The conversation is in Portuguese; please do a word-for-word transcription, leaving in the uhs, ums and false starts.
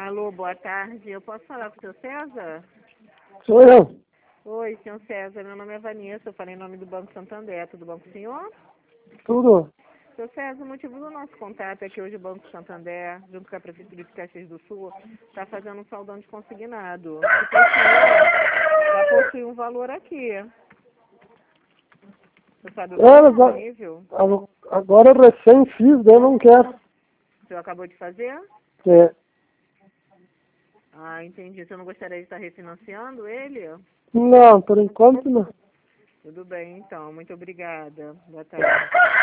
Alô, boa tarde. Eu posso falar com o seu César? Sou eu. Oi, senhor César. Meu nome é Vanessa. Eu falei em nome do Banco Santander. Tudo bom com o senhor? Tudo. Seu César, o motivo do nosso contato é que hoje o Banco Santander, junto com a Prefeitura de Caxias do Sul, está fazendo um saldão de consignado. E para o senhor, já possui um valor aqui. Você sabe o É, valor mas nível? a- agora eu recém fiz, daí eu não quero. O senhor acabou de fazer? É. Ah, entendi. Você não gostaria de estar refinanciando ele? Não, por enquanto não. Tudo bem, então. Muito obrigada. Boa tarde.